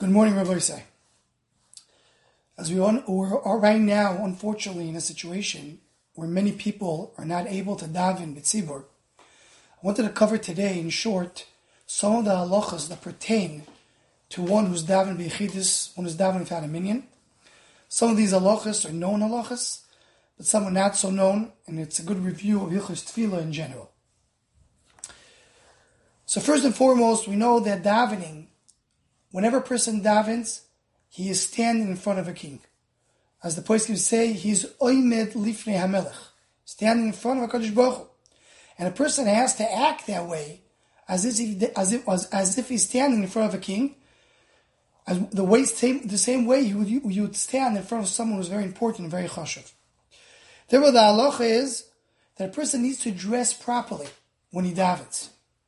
Good morning, Rabbi Isai. As we are right now, unfortunately, in a situation where many people are not able to daven b'tzibur, I wanted to cover today, in short, some of the halachas that pertain to one who's daven b'yechidus, one who's daven without a minyan. Some of these halachas are known halachas, but some are not so known, and it's a good review of Hilchos Tefillah in general. So first and foremost, we know that davening, whenever a person davens, he is standing in front of a king. As the poskim say, he's oimed lifnei hamelech, standing in front of a Kadosh Baruch Hu. And a person has to act that way, as if he's standing in front of a king, the same way you would stand in front of someone who's very important and very chashuv. Therefore, the halacha is that a person needs to dress properly when he davens.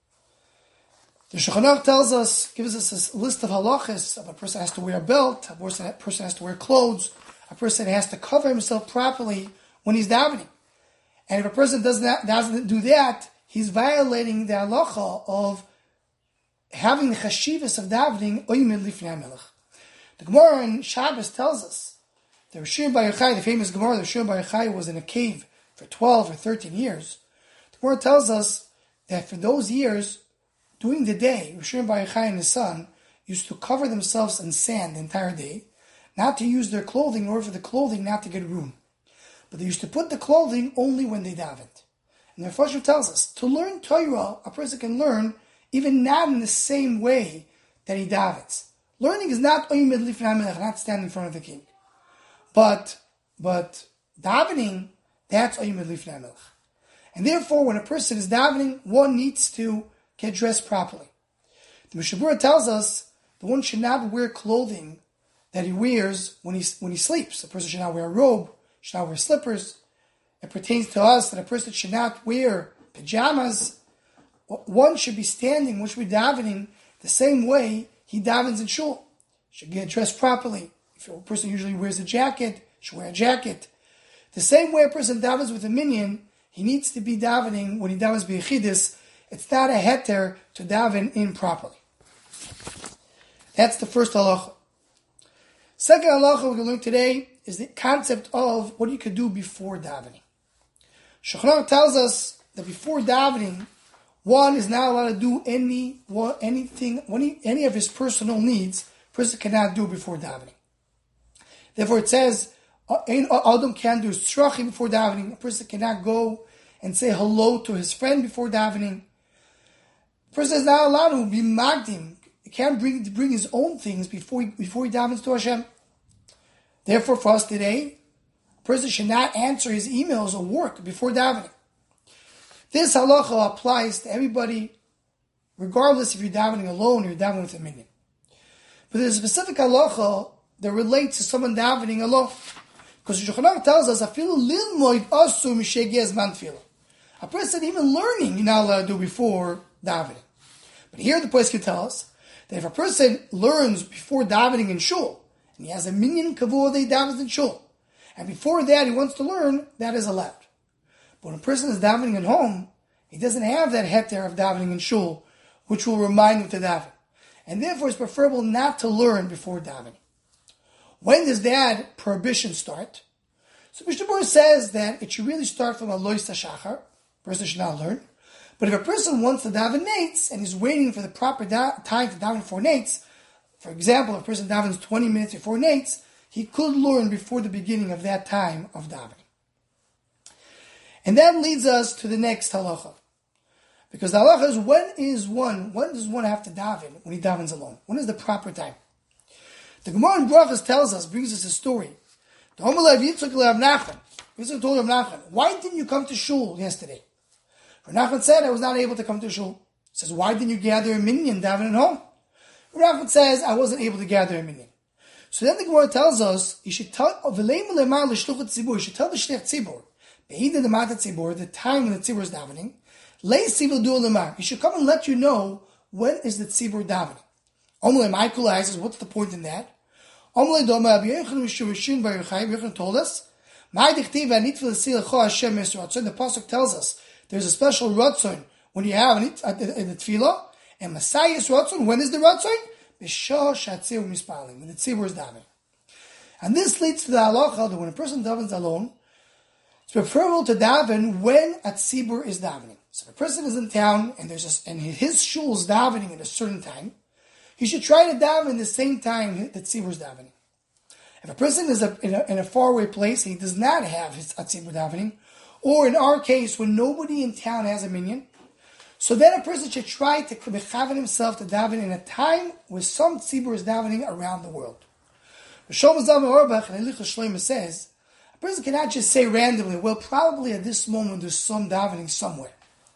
The Shulchan Aruch gives us a list of halachas. A person has to wear a belt, a person has to wear clothes, a person has to cover himself properly when he's davening. And if a person doesn't do that, he's violating the halacha of having the chashivas of davening oimed lifnei hamelech. The Gemara in Shabbos tells us that Rishon Bar Yochai, the famous Gemara, Rishon Bar Yochai was in a cave for 12 or 13 years. The Gemara tells us that for those years, during the day, Rishon Bar Yochai and his son used to cover themselves in sand the entire day, not to use their clothing in order for the clothing not to get ruined. But they used to put the clothing only when they davened. And the Mepharshim tells us, to learn Torah, a person can learn even not in the same way that he davens. Learning is not oimed lifnei hamelech, not standing in front of the king. But davening, that's oimed lifnei hamelech. And therefore, when a person is davening, one needs to get dressed properly. The Mishnah Berurah tells us that one should not wear clothing that he wears when he sleeps. A person should not wear a robe, should not wear slippers. It pertains to us that a person should not wear pajamas. One should be standing, one should be davening the same way he davens in shul. Should get dressed properly. If a person usually wears a jacket, should wear a jacket. The same way a person davens with a minyan, he needs to be davening when he davens b'yechidus. It's not a heter to daven improperly. That's the first halacha. Second halacha we're going to learn today is the concept of what you could do before davening. Shulchan Aruch tells us that before davening, one is not allowed to do any of his personal needs. A person cannot do before davening. Therefore, it says, Adam can do tzrachim before davening. A person cannot go and say hello to his friend before davening. A person is not allowed to be magdim. He can't bring his own things before he davens to Hashem. Therefore, for us today, a person should not answer his emails or work before davening. This halacha applies to everybody, regardless if you're davening alone or you're davening with a minyan. But there's a specific halacha that relates to someone davening alone. Because the Shulchan Aruch tells us, "Afilu lilmoid asu mishegez man tefillah." A person even learning you're not allowed to do before davening. But here the place can tell us that if a person learns before davening in shul, and he has a minyan kavod that he davens in shul, and before that he wants to learn, that is allowed. But when a person is davening at home, he doesn't have that heter of davening in shul, which will remind him to daven. And therefore it's preferable not to learn before davening. When does that prohibition start? So Mishnah Berurah says that it should really start from a lois hashachar. A person should not learn. But if a person wants to daven nates and is waiting for the proper time to daven for nates, for example, if a person davens 20 minutes before nates, he could learn before the beginning of that time of davening. And that leads us to the next halacha. Because the halacha is when does one have to daven when he davens alone? When is the proper time? The Gemara in Brachos brings us a story. The Omelev Yitzchak leRav Nachman. Yitzchak told Rav Nachman, why didn't you come to shul yesterday? Rav Nachman said, I was not able to come to shul. He says, why didn't you gather a minyan daven at home? Rav Nachman says, I wasn't able to gather a minyan. So then the Gemara tells us, you should tell the shliach tzibur, the time when the tzibur is davening, he should come and let you know when is the tzibur davening. Omle Michael asks, what's the point in that? Omle Doma Rishon Bar Yochai told us, the pasuk tells us there's a special ratzon when you have in the tefillah, and Messiah's ratzon. When is the ratzon? b'shah shatzibur mispalim, when the tzibur is davening. And this leads to the halacha that when a person davens alone, it's preferable to daven when a tzibur is davening. So if a person is in town and and his shul is davening at a certain time, he should try to daven the same time that tzibur is davening. If a person is in a faraway place and he does not have his tzibur davening, or in our case when nobody in town has a minyan, so then a person should try to mechaven himself to daven in a time where some tzibur is davening around the world. Shlomo Zalman Auerbach in Halichos Shlomo says, a person cannot just say randomly, well, probably at this moment there's some davening somewhere.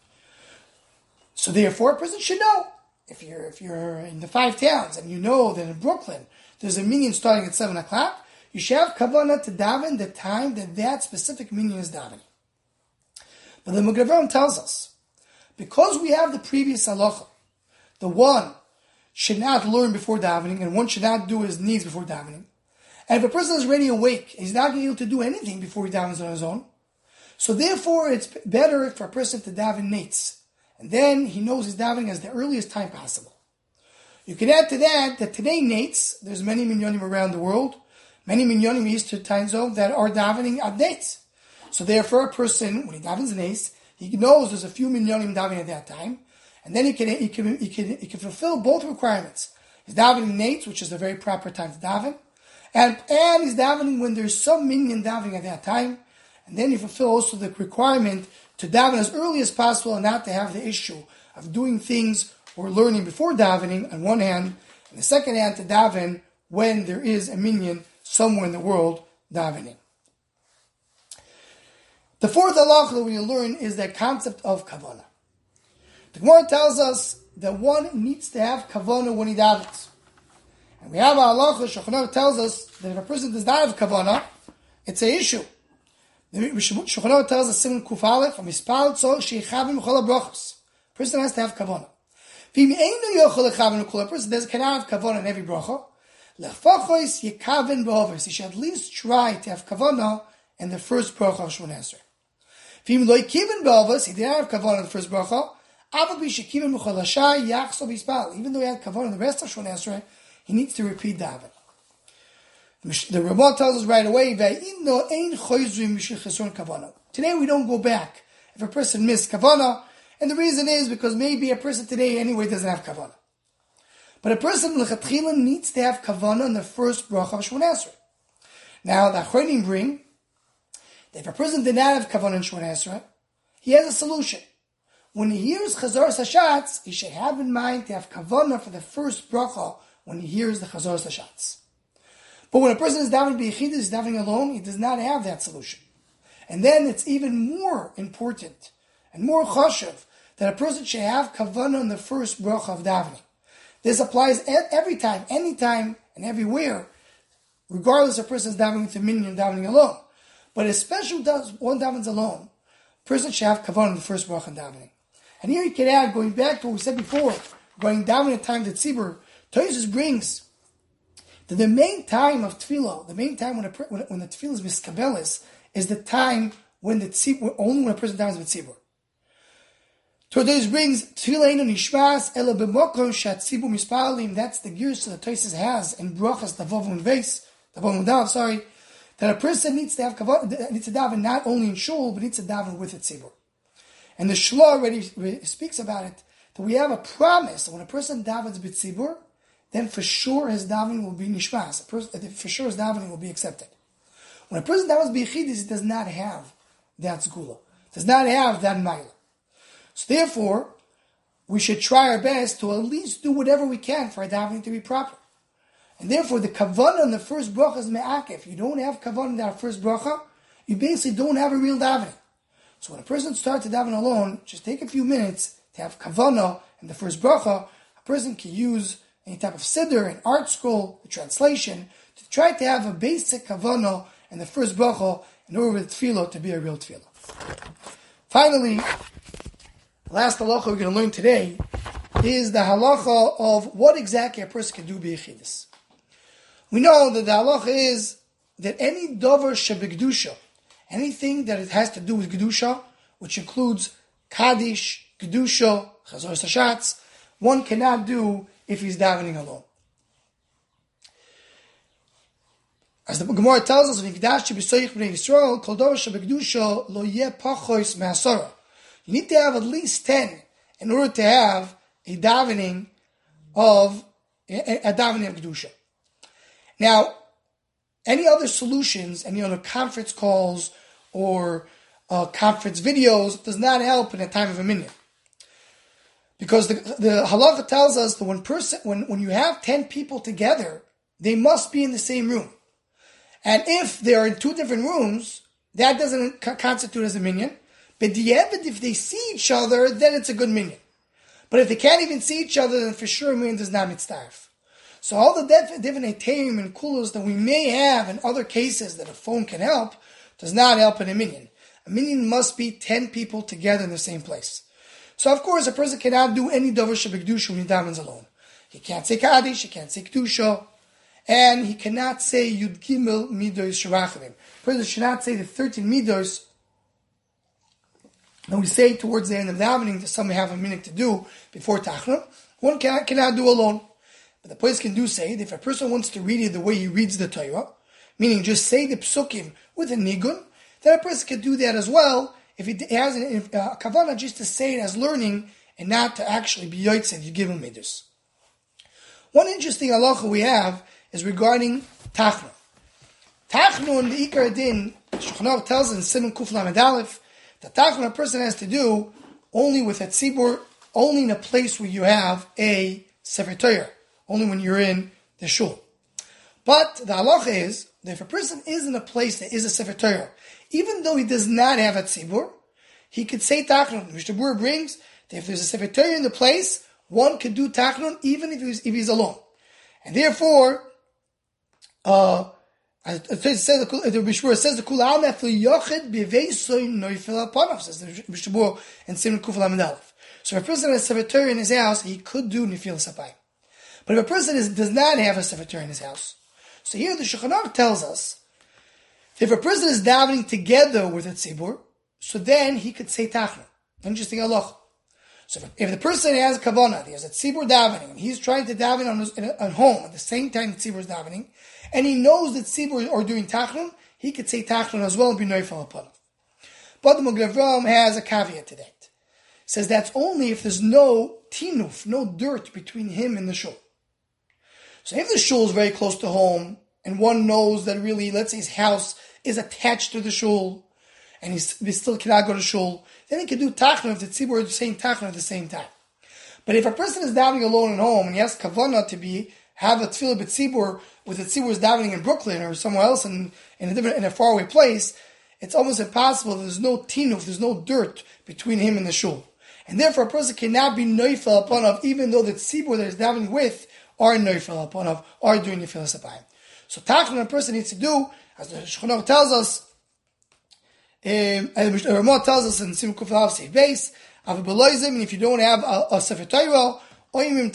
So therefore, a person should know. If you're in the 5 towns and you know that in Brooklyn there's a minyan starting at 7 o'clock, you should have kavanah to daven the time that specific minyan is davening. But the Magen Avraham tells us, because we have the previous halacha, the one should not learn before davening and one should not do his needs before davening. And if a person is already awake, he's not going to be able to do anything before he davens on his own. So therefore, it's better for a person to daven nates. And then he knows he's davening as the earliest time possible. You can add to that today nates, there's many minyanim around the world, many minyanim Eastern time zone that are davening at nates. So therefore, a person, when he davens nates, he knows there's a few minyanim davening at that time, and then he can fulfill both requirements. He's davening nates, which is the very proper time to daven, and he's davening when there's some minyan davening at that time, and then he fulfill also the requirement to daven as early as possible and not to have the issue of doing things or learning before davening on one hand, and the second hand to daven when there is a minyan somewhere in the world davening. The fourth halacha that we learn is the concept of kavanah. The Gemara tells us that one needs to have kavanah when he davens. And we have a halacha, Shulchan Aruch tells us that if a person does not have kavanah, it's an issue. Shulchan Aruch tells us, Siman Kuf Aleph, Mispal Tzor Sheichavim Chol HaBrachos. A person has to have kavanah. V'im einu yochel lechavim kol, a person cannot have kavanah in every bracha. Lechfachos yekaven b'over. He should at least try to have kavanah in the first bracha of Shemona Esrei. V'im lo yikiven b'over, he did not have kavanah in the first bracha. Aval b'shekiven b'chol hashai yachso b'yispal. Even though he had kavanah in the rest of Shemona Esrei, he needs to repeat daven. The Ramah tells us right away, today we don't go back if a person missed kavanah, and the reason is because maybe a person today anyway doesn't have kavanah. But a person l'chatchila needs to have kavanah in the first bracha of Shemona Esrei. Now the Achronim bring that if a person did not have kavanah in Shemona Esrei, he has a solution. When he hears Chazoros Hashatz, he should have in mind to have kavanah for the first bracha when he hears the Chazoros Hashatz. But when a person is davening b'yechidus, is davening alone, he does not have that solution. And then it's even more important and more chashuv that a person should have kavanah in the first bracha of davening. This applies every time, anytime, and everywhere, regardless if a person is davening with a minyan or davening alone. But especially one davens alone, a person should have kavanah in the first bracha of davening. And here you can add, going back to what we said before, going davening at time that tzibur, Tosfos brings that the main time of tefillah, the main time when the tefillah is miskabelis, is the time when the tzibur, only when a person davens with tzibur. Tosfos brings tefillah eino nishmas ela b'mokom shatzibur mispalim. That's the gears that Tosfos has in brachas davav and veis, that a person needs to have kavanah, needs to daven not only in shul but needs to daven with the tzibur. And the Shla already speaks about it, that we have a promise that when a person davens b'tzibur, then for sure his davening will be nishmas. For sure his davening will be accepted. When a person davens b'yechidus, he does not have that zgula, does not have that ma'ila. So therefore, we should try our best to at least do whatever we can for our davening to be proper. And therefore, the kavanah in the first bracha is me'akeh. If you don't have kavanah in that first bracha, you basically don't have a real davening. So when a person starts to daven alone, just take a few minutes to have kavanah in the first bracha. A person can use any type of siddur, an art scroll, a translation, to try to have a basic kavanah in the first bracha in order for the tefillah to be a real tefillah. Finally, the last halacha we're going to learn today is the halacha of what exactly a person can do b'yechidus. We know that the halacha is that any davar shebegdusha, anything that it has to do with Kedusha, which includes Kaddish, Kedusha, Chazoros Hashatz, one cannot do if he's davening alone. As the Gemara tells us, you need to have at least 10 in order to have a davening of Kedusha. Now, any other solutions, any other conference calls or conference videos does not help in a time of a minyan. Because the halacha tells us that when you have 10 people together, they must be in the same room. And if they are in two different rooms, that doesn't constitute as a minyan. But if they see each other, then it's a good minyan. But if they can't even see each other, then for sure a minyan does not mitzdarf. So all the different etayim and kulos that we may have in other cases that a phone can help, does not help in a minyan. A minyan must be 10 people together in the same place. So of course a person cannot do any davar shebekdusha when he davens alone. He can't say kaddish, he can't say kedusha, and he cannot say Yud Gimel Midos Sharachim. A person should not say the 13 Midos that we say towards the end of davening that some may have a minute to do before Tachnun. One cannot do alone. But the place can do say that if a person wants to read it the way he reads the Torah, meaning just say the psukim with a nigun, then a person can do that as well if he has a kavanah just to say it as learning and not to actually be yotzei, you give him midos. One interesting halacha we have is regarding Tachnun. Tachnun, the Ikar Din, Shulchan Aruch tells us in Siman Kuf Lamed Aleph, that Tachnun a person has to do only with a tzibur, only in a place where you have a Sefer Torah, only when you're in the shul. But the halacha is that if a person is in a place that is a Sefer Torah, even though he does not have a tzibur, he could say Tachnun. Mishnah Berurah brings that if there's a Sefer Torah in the place, one could do Tachnun even if he's alone. And therefore, it says the Mishnah says the Kul Am Efli Yochid B'Veisoy Noifel Apanav, says the Mishnah Berurah in Siman Kuf Lamed Aleph. So if a person has a Sefer Torah in his house, he could do Nefil Sapayim. But if a person does not have a Sefer Torah in his house, so here the Shulchan Aruch tells us, if a person is davening together with a tzibur, so then he could say Tachnun. Interesting halacha. So if the person has a kavanah, he has a tzibur davening, and he's trying to daven on home at the same time the tzibur is davening, and he knows that tzibur are doing Tachnun, he could say Tachnun as well and be noifel upon him. But the Magen Avraham has a caveat to that. It says that's only if there's no tinuf, no dirt between him and the shul. So if the shul is very close to home, and one knows that really, let's say his house is attached to the shul, and he still cannot go to shul, then he can do Tachnun if the tzibur is saying Tachnun at the same time. But if a person is davening alone at home, and he has kavanah to have a tefillah b'tzibur, with the tzibur is davening in Brooklyn or somewhere else in a faraway place, it's almost impossible. There's no tinuf, there's no dirt between him and the shul. And therefore a person cannot be noifel upon even though the tzibur that he's davening with are noifel upon are doing nefil sapayim. So Tachnun a person needs to do, as the Shulchan Aruch tells us, and the Ramah tells us in Siman Kuf Lamed Seif Beis, and if you don't have a Sefer Torah, you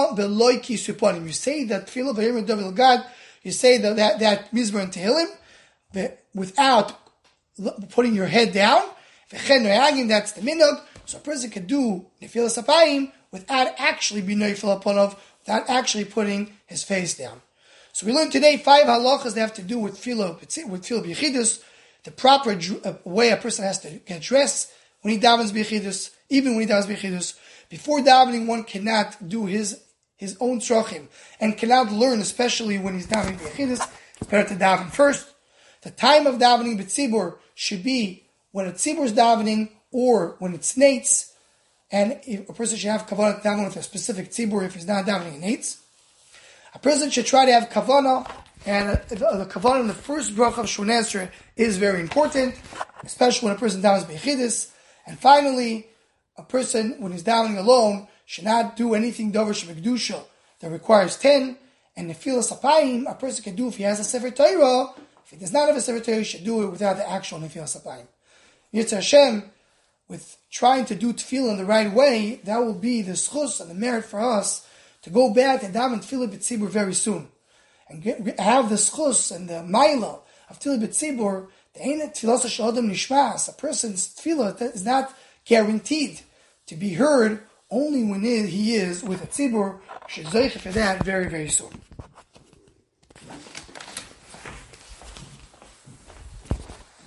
say that Tefillah V'Yirmeh David God, you say that Mizmor and Tehillim without putting your head down. That's the minhag. So a person can do Nefil Sapayim without actually being Nefil upon without actually putting his face down. So we learned today 5 halachas that have to do with Tefillah B'Yechidus, the proper way a person has to get dressed when he davens B'Yechidus, even when he davens B'Yechidus. Before davening, one cannot do his own tzrachim and cannot learn, especially when he's davening B'Yechidus. It's better to daven first. The time of davening b'tzibur should be when a tzibur is davening or when it's nates, and a person should have kavanah to daven with a specific tzibur if he's not davening in nates. A person should try to have kavanah, and the kavanah in the first bracha of Shmoneh Esrei is very important, especially when a person davens B'Yechidus. And finally, a person, when he's davening alone, should not do anything davar shebekdusha that requires 10, and nefila sapayim, a person can do if he has a Sefer Torah. If he does not have a Sefer Torah, he should do it without the actual nefila sapayim. Yitzhak Hashem, with trying to do tefillah in the right way, that will be the schus and the merit for us to go back and daven tefillah b'tzibur very soon, and have the schus and the maila of tefillah b'tzibur. The ain't tefillah shel adam nishmas. A person's tefillah is not guaranteed to be heard only when he is with a tzibur. Should zeicha for that very, very soon.